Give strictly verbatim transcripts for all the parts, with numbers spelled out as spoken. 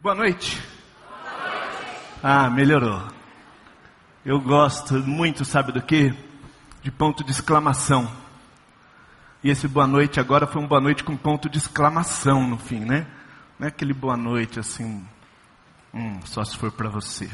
Boa noite. Ah, melhorou. Eu gosto muito, sabe do quê? De ponto de exclamação. E esse boa noite agora foi um boa noite com ponto de exclamação no fim, né? Não é aquele boa noite assim, hum, só se for para você.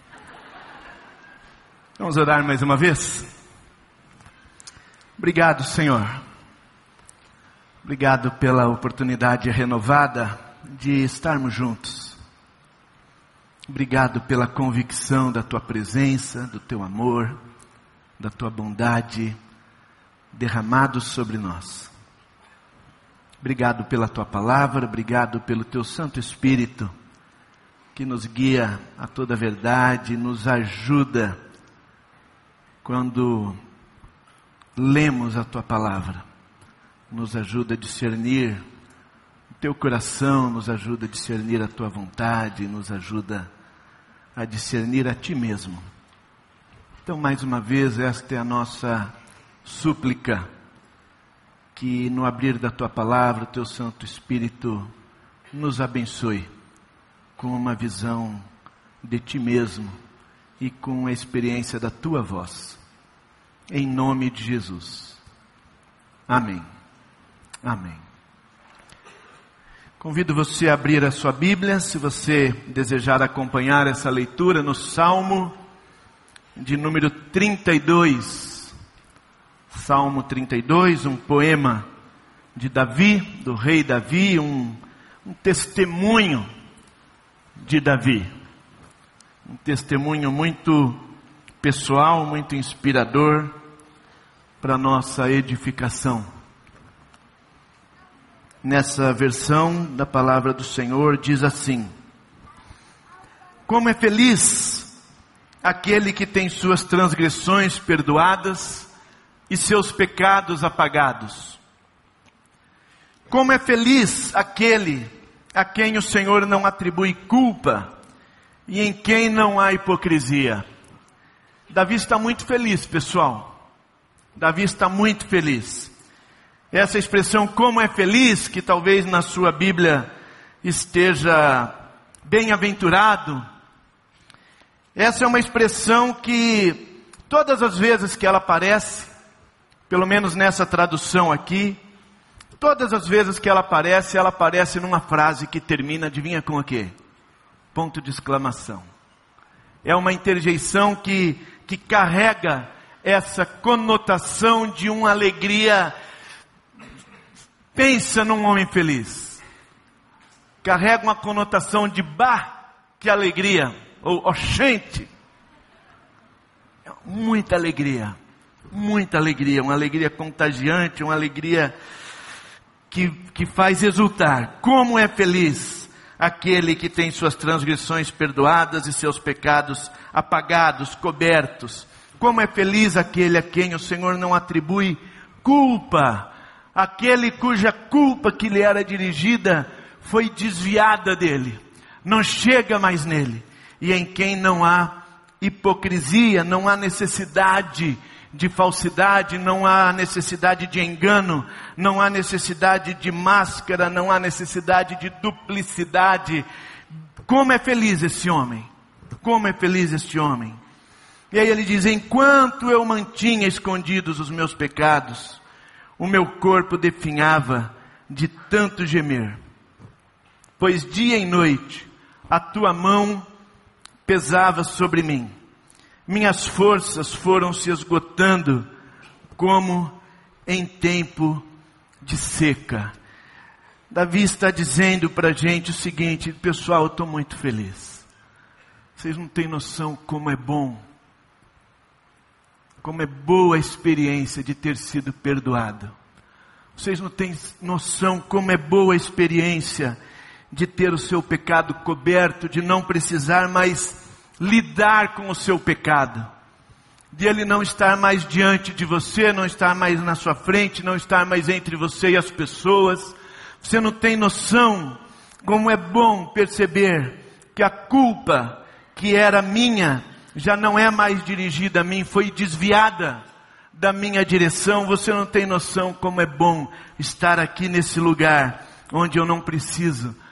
Vamos orar mais uma vez? Obrigado, Senhor. Obrigado pela oportunidade renovada de estarmos juntos. Obrigado pela convicção da Tua presença, do Teu amor, da Tua bondade derramado sobre nós. Obrigado pela Tua palavra, obrigado pelo Teu Santo Espírito, que nos guia a toda a verdade, nos ajuda quando lemos a Tua palavra, nos ajuda a discernir o Teu coração, nos ajuda a discernir a Tua vontade, nos ajuda a discernir a Ti mesmo. Então, mais uma vez, esta é a nossa súplica, que no abrir da Tua palavra, o Teu Santo Espírito nos abençoe com uma visão de Ti mesmo e com a experiência da Tua voz. Em nome de Jesus. Amém. Amém. Convido você a abrir a sua Bíblia, se você desejar acompanhar essa leitura no Salmo de número trinta e dois. Salmo trinta e dois, um poema de Davi, do rei Davi, um, um testemunho de Davi. Um testemunho muito pessoal, muito inspirador para a nossa edificação. Nessa versão da palavra do Senhor diz assim: como é feliz aquele que tem suas transgressões perdoadas e seus pecados apagados. Como é feliz aquele a quem o Senhor não atribui culpa e em quem não há hipocrisia. Davi está muito feliz, pessoal. Davi está muito feliz. Essa expressão, como é feliz, que talvez na sua Bíblia esteja bem-aventurado, essa é uma expressão que todas as vezes que ela aparece, pelo menos nessa tradução aqui, todas as vezes que ela aparece, ela aparece numa frase que termina, adivinha com o quê? Ponto de exclamação. É uma interjeição que, que carrega essa conotação de uma alegria. Pensa num homem feliz. Carrega uma conotação de bah, que alegria. Ou oxente. Muita alegria. Muita alegria. Uma alegria contagiante. Uma alegria que, que faz exultar. Como é feliz aquele que tem suas transgressões perdoadas e seus pecados apagados, cobertos. Como é feliz aquele a quem o Senhor não atribui culpa. Aquele cuja culpa que lhe era dirigida foi desviada dele, não chega mais nele, e em quem não há hipocrisia, não há necessidade de falsidade, não há necessidade de engano, não há necessidade de máscara, não há necessidade de duplicidade. Como é feliz esse homem, como é feliz este homem. E aí ele diz: enquanto eu mantinha escondidos os meus pecados, o meu corpo definhava de tanto gemer. Pois dia e noite a tua mão pesava sobre mim. Minhas forças foram se esgotando como em tempo de seca. Davi está dizendo para a gente o seguinte: pessoal, eu estou muito feliz. Vocês não têm noção como é bom. Como é boa a experiência de ter sido perdoado. Vocês não têm noção como é boa a experiência de ter o seu pecado coberto, de não precisar mais lidar com o seu pecado. De ele não estar mais diante de você, não estar mais na sua frente, não estar mais entre você e as pessoas. Você não tem noção como é bom perceber que a culpa que era minha já não é mais dirigida a mim, foi desviada da minha direção. Você não tem noção como é bom estar aqui nesse lugar, onde eu não preciso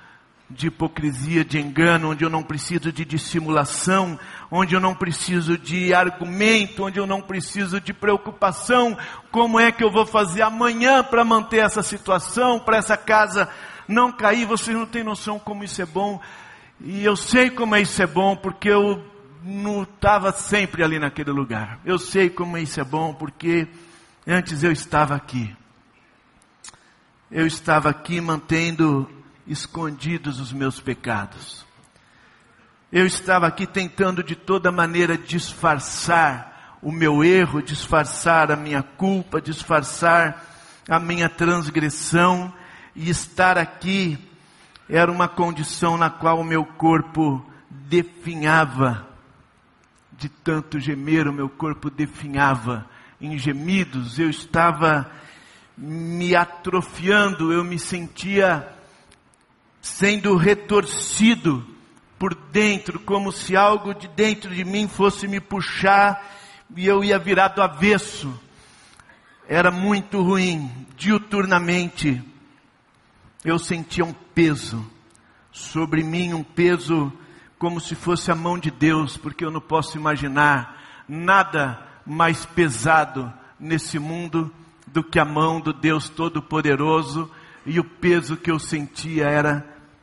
de hipocrisia, de engano, onde eu não preciso de dissimulação, onde eu não preciso de argumento, onde eu não preciso de preocupação. Como é que eu vou fazer amanhã para manter essa situação, para essa casa não cair? Vocês não têm noção como isso é bom. E eu sei como isso é bom, porque eu não estava sempre ali naquele lugar. Eu sei como isso é bom, porque antes eu estava aqui. Eu estava aqui mantendo escondidos os meus pecados. Eu estava aqui tentando de toda maneira disfarçar o meu erro, disfarçar a minha culpa, disfarçar a minha transgressão. E estar aqui era uma condição na qual o meu corpo definhava. De tanto gemer, o meu corpo definhava em gemidos. Eu estava me atrofiando, eu me sentia sendo retorcido por dentro, como se algo de dentro de mim fosse me puxar e eu ia virar do avesso. Era muito ruim. Diuturnamente eu sentia um peso sobre mim, um peso como se fosse a mão de Deus, porque eu não posso imaginar nada mais pesado nesse mundo do que a mão do Deus Todo-Poderoso. E o peso que eu sentia era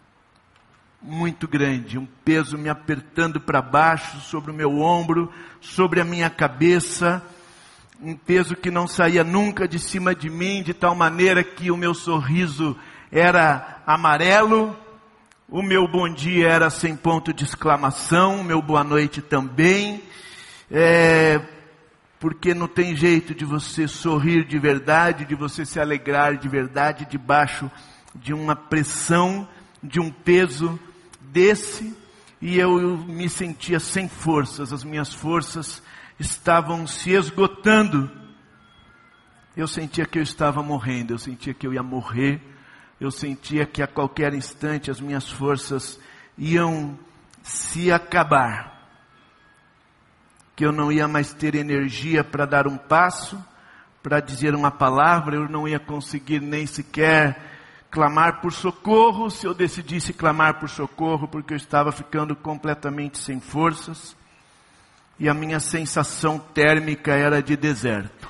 muito grande, um peso me apertando para baixo, sobre o meu ombro, sobre a minha cabeça, um peso que não saía nunca de cima de mim, de tal maneira que o meu sorriso era amarelo, o meu bom dia era sem ponto de exclamação, o meu boa noite também, é, porque não tem jeito de você sorrir de verdade, de você se alegrar de verdade, debaixo de uma pressão, de um peso desse. E eu, eu me sentia sem forças, as minhas forças estavam se esgotando. Eu sentia que eu estava morrendo, eu sentia que eu ia morrer, eu sentia que a qualquer instante as minhas forças iam se acabar. Que eu não ia mais ter energia para dar um passo, para dizer uma palavra, eu não ia conseguir nem sequer clamar por socorro, se eu decidisse clamar por socorro, porque eu estava ficando completamente sem forças, e a minha sensação térmica era de deserto.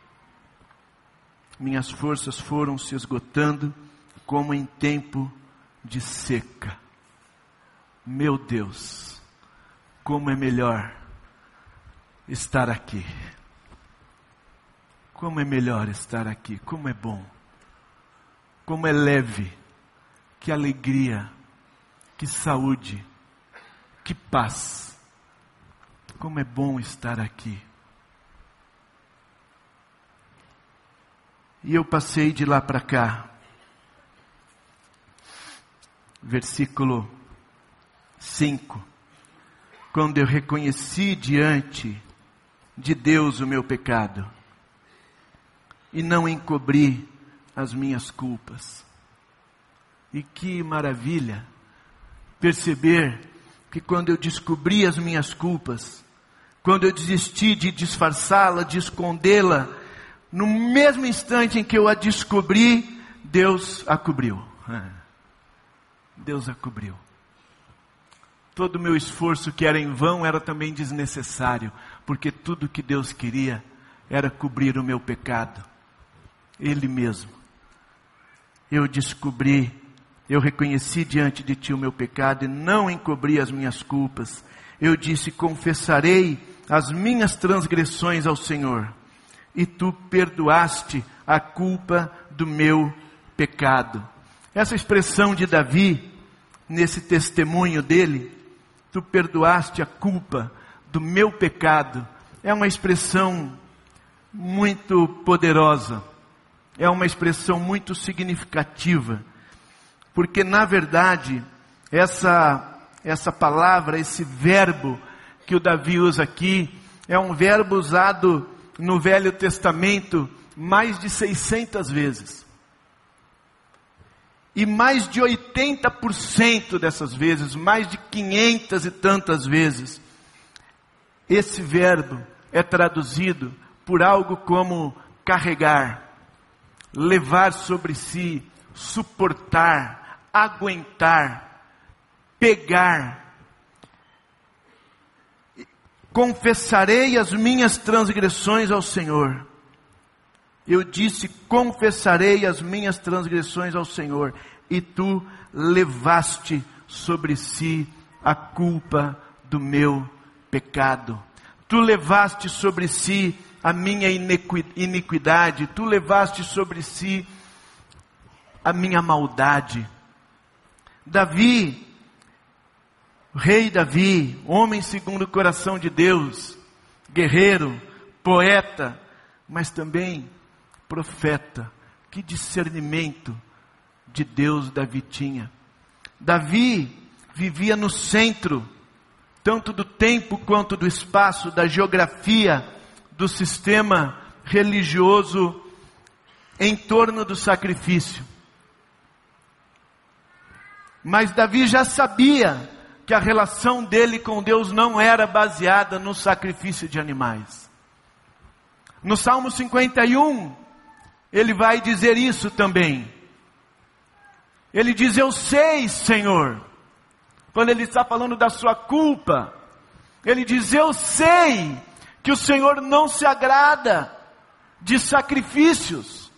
Minhas forças foram se esgotando, como em tempo de seca. Meu Deus, como é melhor estar aqui. Como é melhor estar aqui, como é bom. Como é leve, que alegria, que saúde, que paz. Como é bom estar aqui. E eu passei de lá para cá. Versículo cinco. Quando eu reconheci diante de Deus o meu pecado e não encobri as minhas culpas. E que maravilha perceber que quando eu descobri as minhas culpas, quando eu desisti de disfarçá-la, de escondê-la, no mesmo instante em que eu a descobri, Deus a cobriu. Deus a cobriu. Todo o meu esforço que era em vão era também desnecessário, porque tudo que Deus queria era cobrir o meu pecado. Ele mesmo. Eu descobri, eu reconheci diante de ti o meu pecado e não encobri as minhas culpas. Eu disse, confessarei as minhas transgressões ao Senhor, e tu perdoaste a culpa do meu pecado. Essa expressão de Davi, nesse testemunho dele, tu perdoaste a culpa do meu pecado, é uma expressão muito poderosa. É uma expressão muito significativa, porque na verdade, essa, essa palavra, esse verbo que o Davi usa aqui, é um verbo usado no Velho Testamento mais de seiscentas vezes. E mais de oitenta por cento dessas vezes, mais de quinhentas e tantas vezes, esse verbo é traduzido por algo como carregar, levar sobre si, suportar, aguentar. pegar. Confessarei as minhas transgressões ao Senhor. Eu disse, confessarei as minhas transgressões ao Senhor, e tu levaste sobre si a culpa do meu pecado. Tu levaste sobre si a minha iniquidade, tu levaste sobre si a minha maldade. Davi, rei Davi, homem segundo o coração de Deus, guerreiro, poeta, mas também profeta. Que discernimento de Deus Davi tinha. Davi vivia no centro, tanto do tempo quanto do espaço, da geografia, do sistema religioso em torno do sacrifício. Mas Davi já sabia que a relação dele com Deus não era baseada no sacrifício de animais. No Salmo cinquenta e um, ele vai dizer isso também. Ele diz, eu sei, Senhor. Quando ele está falando da sua culpa, ele diz, eu sei que o Senhor não se agrada de sacrifícios.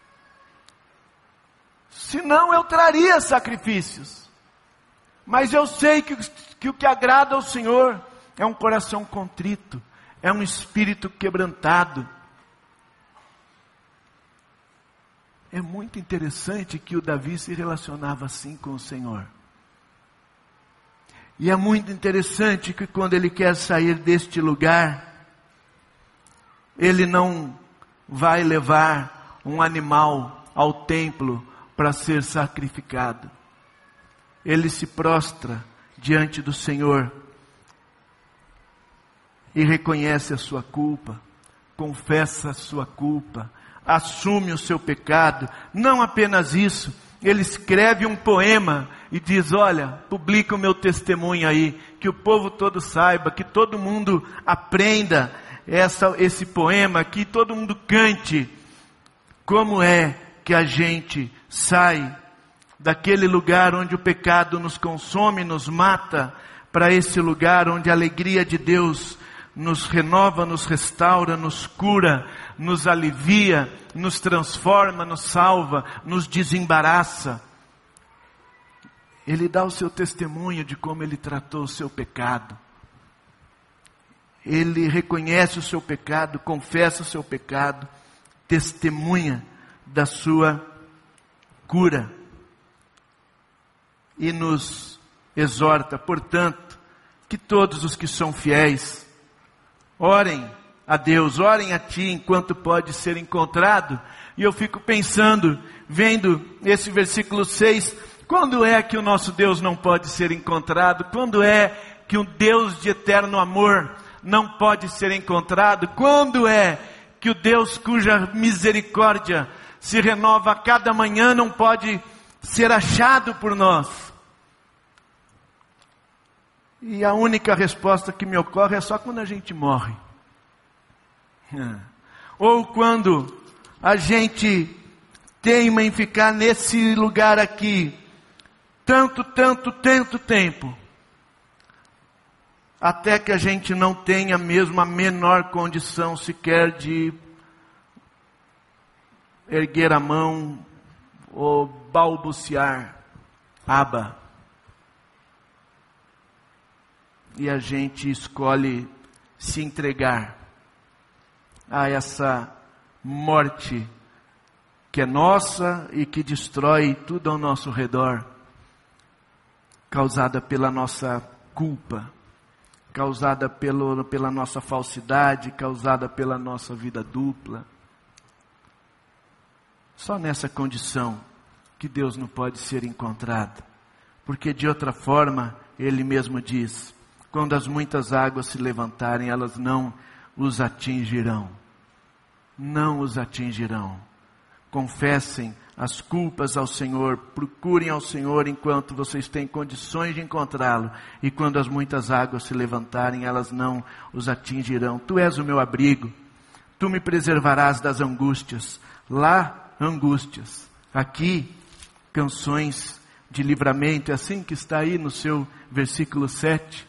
Senão eu traria sacrifícios. Mas eu sei que, que o que agrada ao Senhor é um coração contrito, é um espírito quebrantado. É muito interessante que o Davi se relacionava assim com o Senhor. E é muito interessante que quando ele quer sair deste lugar, ele não vai levar um animal ao templo para ser sacrificado. Ele se prostra diante do Senhor e reconhece a sua culpa, confessa a sua culpa, assume o seu pecado. Não apenas isso, ele escreve um poema e diz, olha, publica o meu testemunho aí, que o povo todo saiba, que todo mundo aprenda essa, esse poema, que todo mundo cante como é que a gente sai daquele lugar onde o pecado nos consome, nos mata, para esse lugar onde a alegria de Deus nos renova, nos restaura, nos cura, nos alivia, nos transforma, nos salva, nos desembaraça. Ele dá o seu testemunho de como ele tratou o seu pecado. Ele reconhece o seu pecado, confessa o seu pecado, testemunha da sua cura. E nos exorta, portanto, que todos os que são fiéis, orem a Deus, orem a Ti enquanto pode ser encontrado. E eu fico pensando, vendo esse versículo seis, quando é que o nosso Deus não pode ser encontrado? Quando é que um Deus de eterno amor não pode ser encontrado? Quando é que o Deus cuja misericórdia se renova a cada manhã não pode ser achado por nós? E a única resposta que me ocorre é só quando a gente morre. Ou quando a gente teima em ficar nesse lugar aqui, tanto, tanto, tanto tempo, até que a gente não tenha mesmo a menor condição sequer de erguer a mão ou balbuciar, Abba. E a gente escolhe se entregar a essa morte que é nossa e que destrói tudo ao nosso redor, causada pela nossa culpa, causada pelo, pela nossa falsidade, causada pela nossa vida dupla. Só nessa condição que Deus não pode ser encontrado, porque de outra forma, Ele mesmo diz, quando as muitas águas se levantarem, elas não os atingirão. Não os atingirão. Confessem as culpas ao Senhor, procurem ao Senhor enquanto vocês têm condições de encontrá-lo, e quando as muitas águas se levantarem, elas não os atingirão. Tu és o meu abrigo, tu me preservarás das angústias. Lá, angústias. Aqui, canções de livramento, é assim que está aí no seu versículo sete.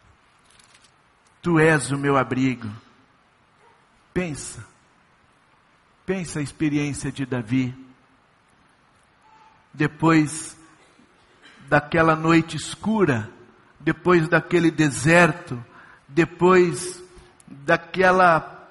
Tu és o meu abrigo. Pensa, pensa a experiência de Davi. Depois daquela noite escura, depois daquele deserto, depois daquela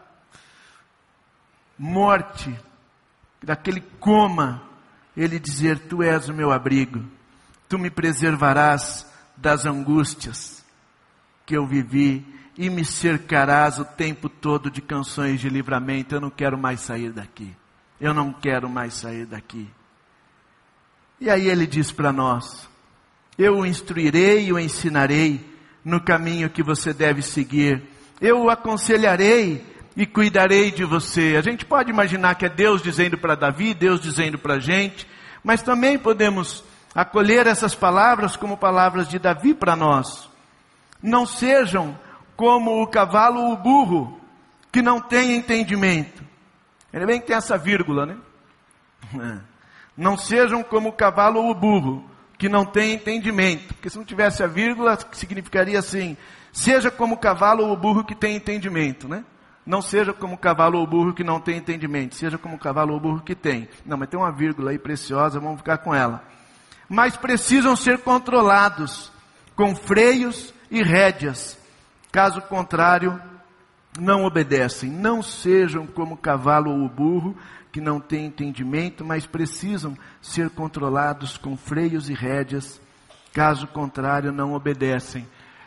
morte, daquele coma, ele dizer: tu és o meu abrigo, tu me preservarás das angústias que eu vivi e me cercarás o tempo todo de canções de livramento. Eu não quero mais sair daqui, eu não quero mais sair daqui. E aí ele diz para nós: eu o instruirei e o ensinarei no caminho que você deve seguir, eu o aconselharei e cuidarei de você. A gente pode imaginar que é Deus dizendo para Davi, Deus dizendo para a gente, mas também podemos acolher essas palavras como palavras de Davi para nós. Não sejam como o cavalo ou o burro, que não tem entendimento. Ele bem que tem essa vírgula, né? Não sejam como o cavalo ou o burro, que não tem entendimento. Porque se não tivesse a vírgula, significaria assim: seja como o cavalo ou o burro que tem entendimento, né? Não seja como o cavalo ou o burro que não tem entendimento, seja como o cavalo ou o burro que tem. Não, mas tem uma vírgula aí preciosa, vamos ficar com ela. Mas precisam ser controlados com freios e rédeas, caso contrário, não obedecem. Não sejam como o cavalo ou o burro que não tem entendimento, mas precisam ser controlados com freios e rédeas, caso contrário, não obedecem.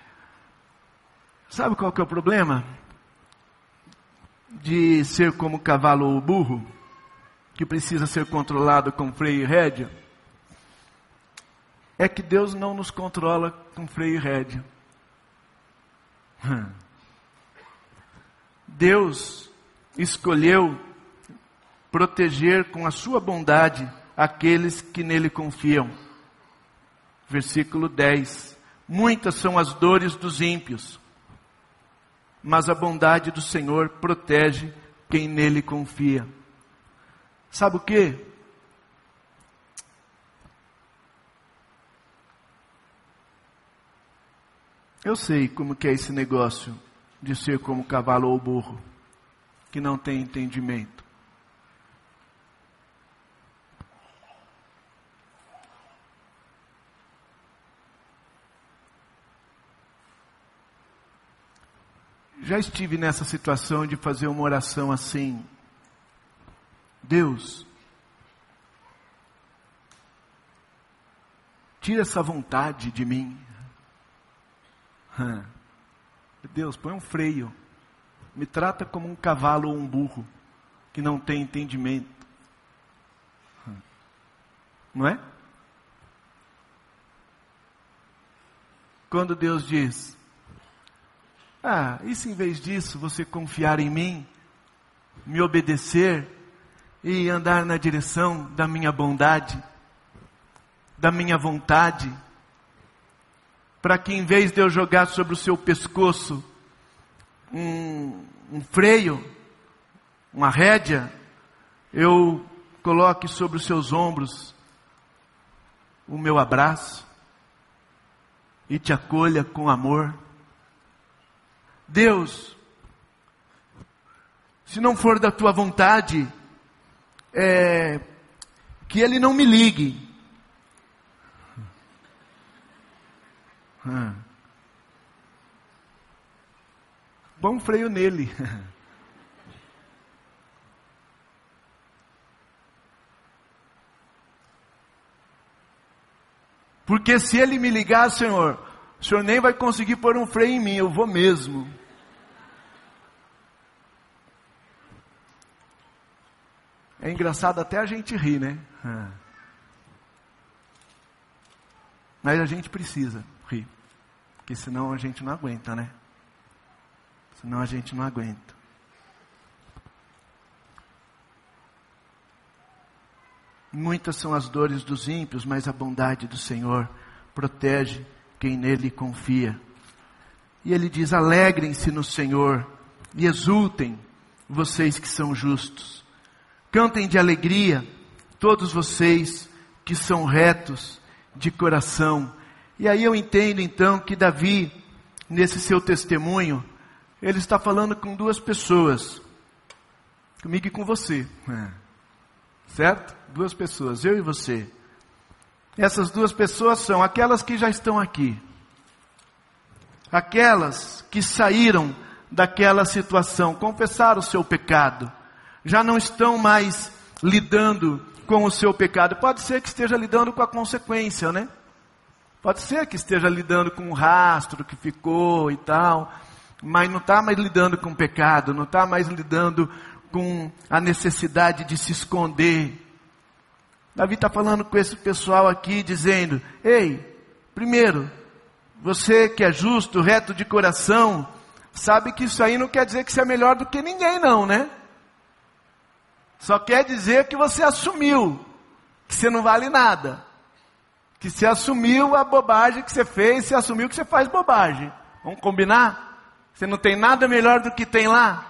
Sabe qual que é o problema de ser como o cavalo ou o burro, que precisa ser controlado com freio e rédea? É que Deus não nos controla com freio e rédea. Deus escolheu proteger com a sua bondade aqueles que nele confiam. Versículo dez. Muitas são as dores dos ímpios, mas a bondade do Senhor protege quem nele confia. Sabe o quê? Eu sei como que é esse negócio de ser como o cavalo ou o burro, que não tem entendimento. Já estive nessa situação de fazer uma oração assim: Deus, tira essa vontade de mim. Deus, põe um freio. Me trata como um cavalo ou um burro que não tem entendimento. Não é? Quando Deus diz: ah, e se em vez disso você confiar em mim, me obedecer e andar na direção da minha bondade, da minha vontade, para que em vez de eu jogar sobre o seu pescoço um, um freio, uma rédea, eu coloque sobre os seus ombros o meu abraço e te acolha com amor. Deus, se não for da tua vontade, é, que ele não me ligue. Hum. Põe um freio nele. Porque se ele me ligar, Senhor, o Senhor nem vai conseguir pôr um freio em mim, eu vou mesmo. É engraçado até a gente rir, né? Hum. Mas a gente precisa rir, porque senão a gente não aguenta, né? Senão a gente não aguenta. Muitas são as dores dos ímpios, mas a bondade do Senhor protege quem nele confia. E ele diz: alegrem-se no Senhor e exultem, vocês que são justos. Cantem de alegria, todos vocês que são retos, de coração. E aí eu entendo então que Davi, nesse seu testemunho, ele está falando com duas pessoas, comigo e com você, certo? Duas pessoas, eu e você. Essas duas pessoas são aquelas que já estão aqui, aquelas que saíram daquela situação, confessaram o seu pecado, já não estão mais lidando com o seu pecado. Pode ser que esteja lidando com a consequência, né? Pode ser que esteja lidando com o rastro que ficou e tal, mas não está mais lidando com o pecado, não está mais lidando com a necessidade de se esconder. Davi está falando com esse pessoal aqui, dizendo: ei, primeiro, você que é justo, reto de coração, sabe que isso aí não quer dizer que você é melhor do que ninguém não, né? Só quer dizer que você assumiu, que você não vale nada. Que você assumiu a bobagem que você fez, você assumiu que você faz bobagem. Vamos combinar? Você não tem nada melhor do que tem lá.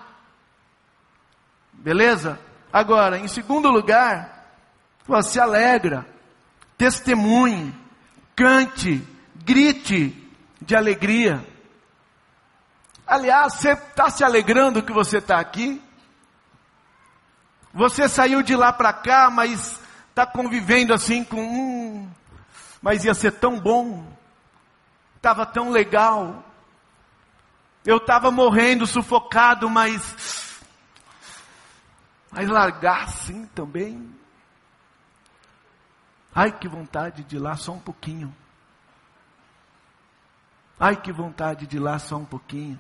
Beleza? Agora, em segundo lugar, você se alegra, testemunhe, cante, grite de alegria. Aliás, você está se alegrando que você está aqui? Você saiu de lá para cá, mas está convivendo assim com... Hum, mas ia ser tão bom. Estava tão legal. Eu estava morrendo, sufocado, mas... Mas largar assim também. Ai, que vontade de ir lá só um pouquinho. Ai, que vontade de ir lá só um pouquinho.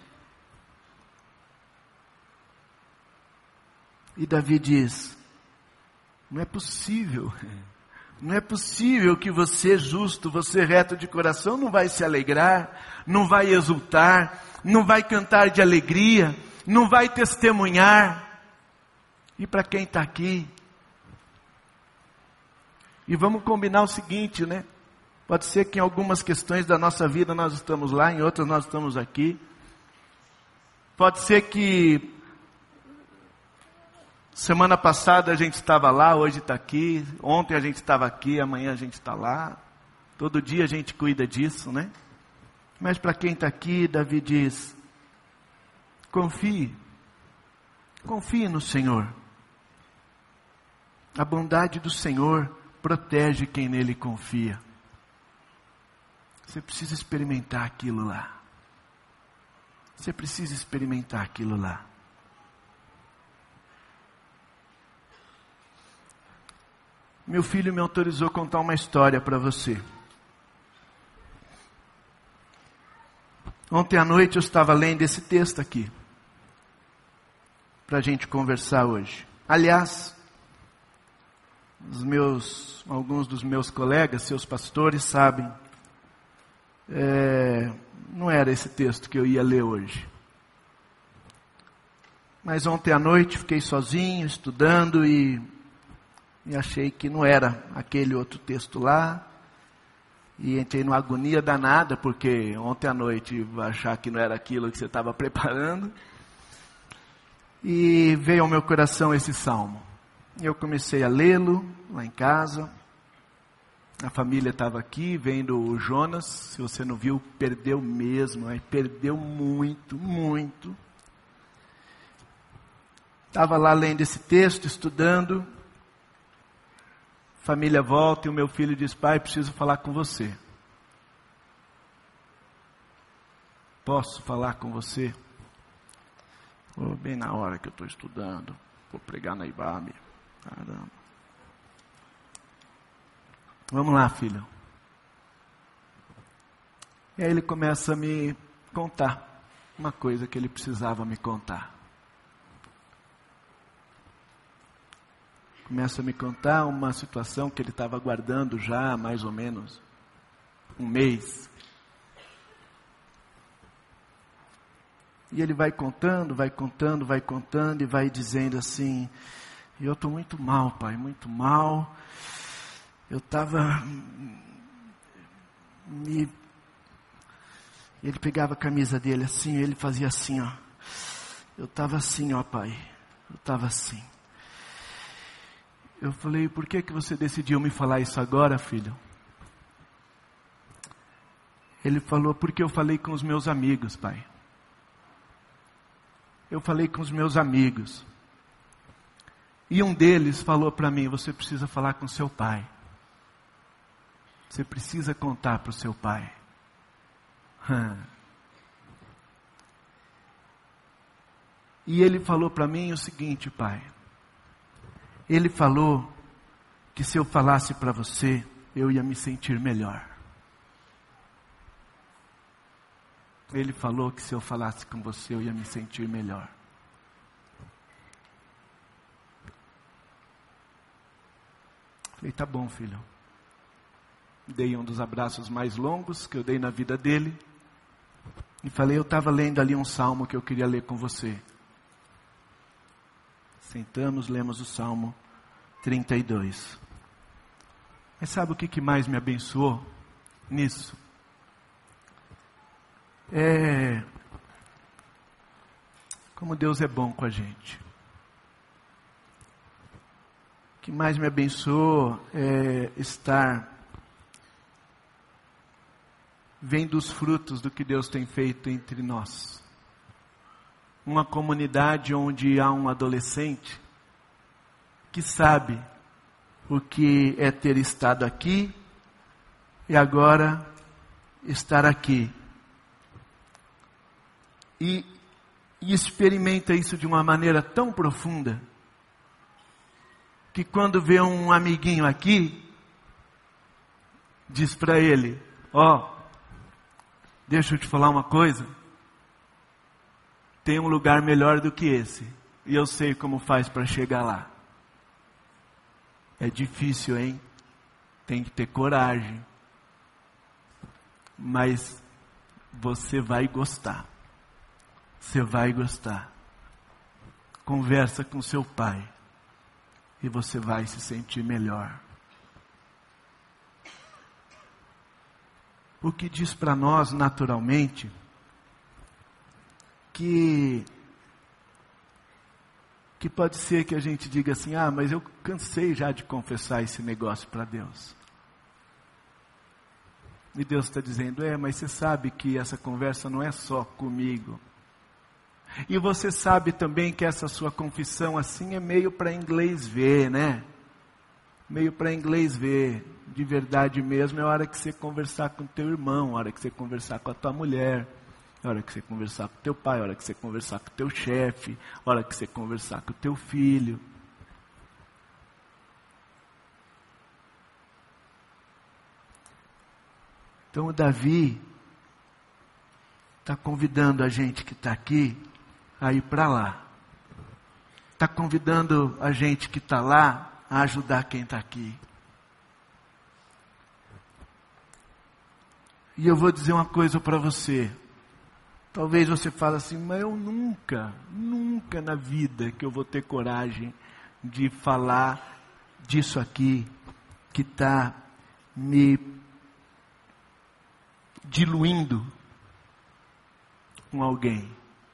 E Davi diz: não é possível, não é possível que você justo, você reto de coração, não vai se alegrar, não vai exultar, não vai cantar de alegria, não vai testemunhar. E para quem está aqui, e vamos combinar o seguinte, né? Pode ser que em algumas questões da nossa vida nós estamos lá, em outras nós estamos aqui. Pode ser que semana passada a gente estava lá, hoje está aqui. Ontem a gente estava aqui, amanhã a gente está lá. Todo dia a gente cuida disso, né? Mas para quem está aqui, Davi diz: confie, confie no Senhor. A bondade do Senhor protege quem nele confia. Você precisa experimentar aquilo lá. Você precisa experimentar aquilo lá. Meu filho me autorizou a contar uma história para você. Ontem à noite eu estava lendo esse texto aqui, para a gente conversar hoje. Aliás, os meus, alguns dos meus colegas, seus pastores, sabem, é, não era esse texto que eu ia ler hoje. Mas ontem à noite fiquei sozinho, estudando e... E achei que não era aquele outro texto lá. E entrei numa agonia danada, porque ontem à noite achar que não era aquilo que você estava preparando. E veio ao meu coração esse salmo. Eu comecei a lê-lo lá em casa. A família estava aqui, vendo o Jonas. Se você não viu, perdeu mesmo. Aí perdeu muito, muito. Estava lá lendo esse texto, estudando. Família volta e o meu filho diz: pai, preciso falar com você. Posso falar com você? Oh, bem na hora que eu estou estudando, vou pregar na I B A B. Caramba. Vamos lá, filho. E aí ele começa a me contar uma coisa que ele precisava me contar. Começa a me contar uma situação que ele estava aguardando já há mais ou menos um mês. E ele vai contando, vai contando, vai contando e vai dizendo assim: eu estou muito mal, pai, muito mal. Eu estava... Me... Ele pegava a camisa dele assim, ele fazia assim, ó. Eu estava assim, ó, pai. Eu estava assim. Eu falei: por que que você decidiu me falar isso agora, filho? Ele falou, porque eu falei com os meus amigos, pai. Eu falei com os meus amigos. E um deles falou para mim, você precisa falar com seu pai. Você precisa contar para o seu pai. Hum. E ele falou para mim o seguinte, pai. Ele falou que se eu falasse para você, eu ia me sentir melhor. Ele falou que se eu falasse com você, eu ia me sentir melhor. Falei, tá bom, filho. Dei um dos abraços mais longos que eu dei na vida dele. E falei, eu estava lendo ali um salmo que eu queria ler com você. Sentamos, lemos o Salmo trinta e dois. Mas sabe o que, que mais me abençoou nisso? É como Deus é bom com a gente. O que mais me abençoou é estar vendo os frutos do que Deus tem feito entre nós. Uma comunidade onde há um adolescente que sabe o que é ter estado aqui e agora estar aqui. E, e experimenta isso de uma maneira tão profunda que quando vê um amiguinho aqui, diz para ele, ó, oh, deixa eu te falar uma coisa, tem um lugar melhor do que esse, e eu sei como faz para chegar lá. É difícil, hein? Tem que ter coragem. Mas você vai gostar. Você vai gostar. Conversa com seu pai. E você vai se sentir melhor. O que diz para nós naturalmente que que pode ser que a gente diga assim, ah, mas eu cansei já de confessar esse negócio para Deus. E Deus está dizendo, é, mas você sabe que essa conversa não é só comigo. E você sabe também que essa sua confissão assim é meio para inglês ver, né? Meio para inglês ver. De verdade mesmo é a hora que você conversar com teu irmão, a hora que você conversar com a tua mulher, a hora que você conversar com teu pai, a hora que você conversar com teu chefe, a hora que você conversar com teu filho. Então o Davi está convidando a gente que está aqui a ir para lá. Está convidando a gente que está lá a ajudar quem está aqui. E eu vou dizer uma coisa para você. Talvez você fale assim, mas eu nunca, nunca na vida que eu vou ter coragem de falar disso aqui, que está me diluindo com alguém.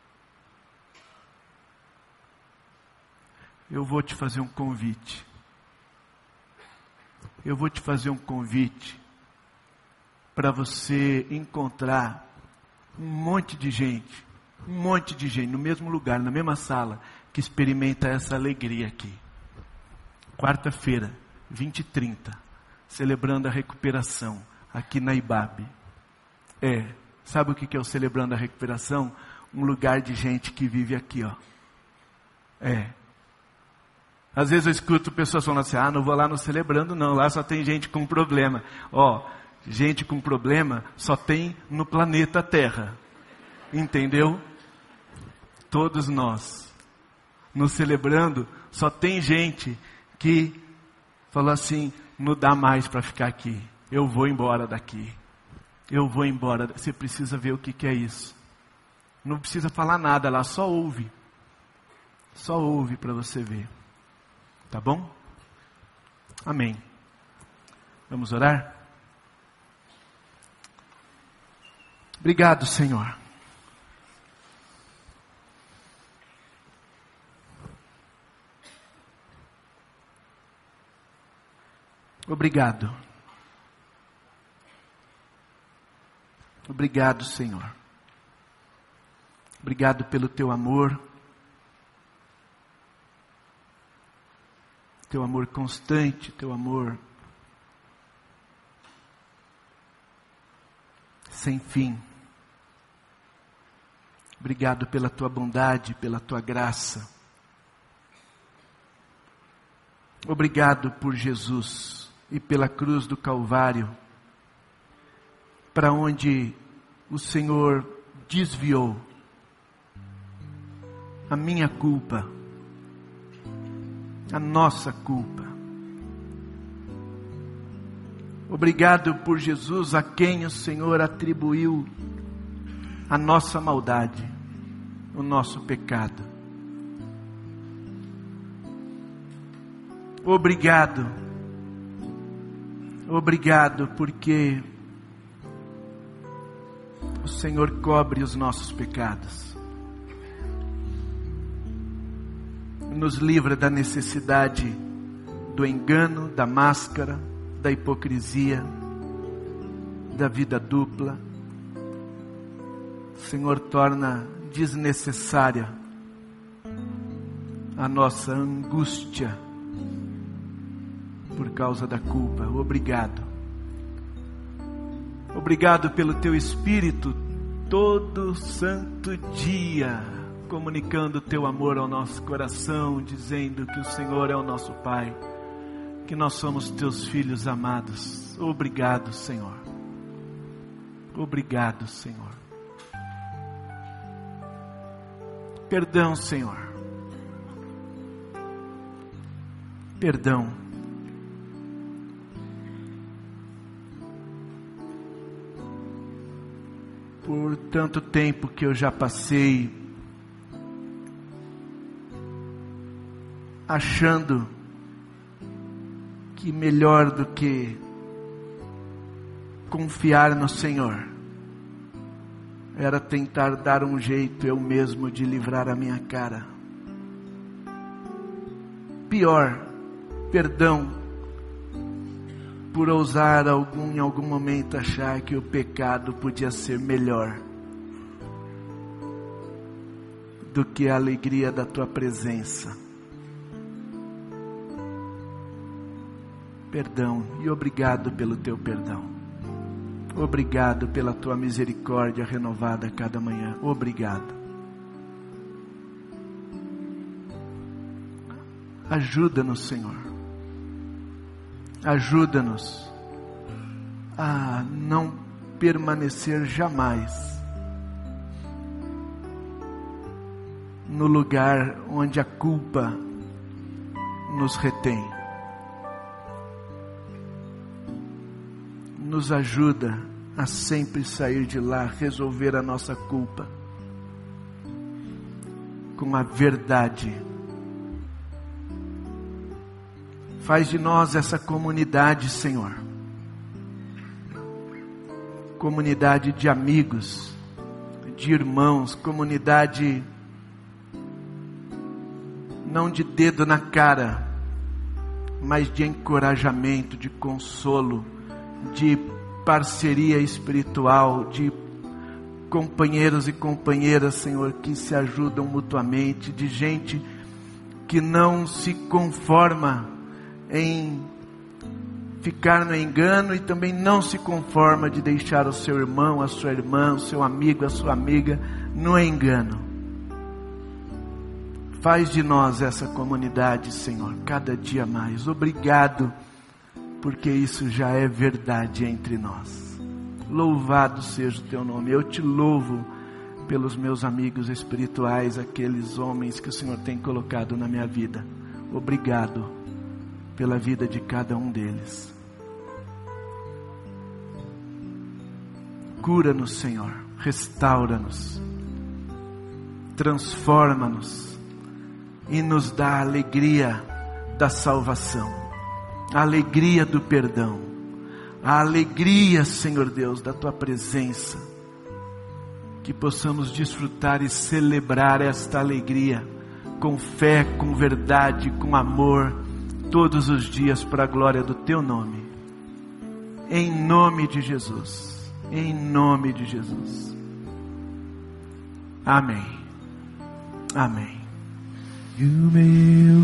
Eu vou te fazer um convite. Eu vou te fazer um convite para você encontrar um monte de gente, um monte de gente no mesmo lugar, na mesma sala, que experimenta essa alegria aqui. Quarta-feira, vinte e trinta, celebrando a recuperação aqui na I B A B. É, sabe o que é o celebrando a recuperação? Um lugar de gente que vive aqui, ó. É. Às vezes eu escuto pessoas falando assim, ah, não vou lá no celebrando não, lá só tem gente com problema. Ó, gente com problema só tem no planeta Terra. Entendeu? Todos nós. No celebrando só tem gente que falou assim, não dá mais para ficar aqui. Eu vou embora daqui. Eu vou embora. Você precisa ver o que, que é isso. Não precisa falar nada lá, só ouve. Só ouve para você ver. Tá bom? Amém. Vamos orar? Obrigado, Senhor. Obrigado. Obrigado, Senhor. Obrigado pelo teu amor, teu amor constante, teu amor sem fim. Obrigado pela tua bondade, pela tua graça. Obrigado por Jesus e pela cruz do Calvário, para onde o Senhor desviou a minha culpa, a nossa culpa. Obrigado por Jesus, a quem o Senhor atribuiu a nossa maldade, o nosso pecado. Obrigado, obrigado porque o Senhor cobre os nossos pecados, nos livra da necessidade do engano, da máscara, da hipocrisia, da vida dupla. O Senhor torna desnecessária a nossa angústia por causa da culpa. Obrigado. Obrigado pelo teu Espírito todo santo dia, comunicando o teu amor ao nosso coração, dizendo que o Senhor é o nosso Pai, que nós somos teus filhos amados. Obrigado, Senhor. Obrigado, Senhor. Perdão, Senhor. Perdão. Por tanto tempo que eu já passei achando que melhor do que confiar no Senhor era tentar dar um jeito eu mesmo de livrar a minha cara. Pior, perdão por ousar algum, em algum momento achar que o pecado podia ser melhor do que a alegria da tua presença. Perdão e obrigado pelo teu perdão. Obrigado pela tua misericórdia renovada a cada manhã. Obrigado. Ajuda-nos, Senhor. Ajuda-nos a não permanecer jamais no lugar onde a culpa nos retém. Nos ajuda a sempre sair de lá, resolver a nossa culpa com a verdade. Faz de nós essa comunidade, Senhor, comunidade de amigos, de irmãos, comunidade não de dedo na cara, mas de encorajamento, de consolo, de parceria espiritual, de companheiros e companheiras, Senhor, que se ajudam mutuamente, de gente que não se conforma em ficar no engano e também não se conforma de deixar o seu irmão, a sua irmã, o seu amigo, a sua amiga no engano. Faz de nós essa comunidade, Senhor, cada dia mais. Obrigado, porque isso já é verdade entre nós. Louvado seja o teu nome. Eu te louvo pelos meus amigos espirituais, aqueles homens que o Senhor tem colocado na minha vida. Obrigado pela vida de cada um deles. Cura-nos, Senhor, restaura-nos, transforma-nos e nos dá a alegria da salvação, a alegria do perdão, a alegria, Senhor Deus, da tua presença, que possamos desfrutar e celebrar esta alegria com fé, com verdade, com amor, todos os dias para a glória do teu nome, em nome de Jesus. Em nome de Jesus. Amém. Amém. E o meu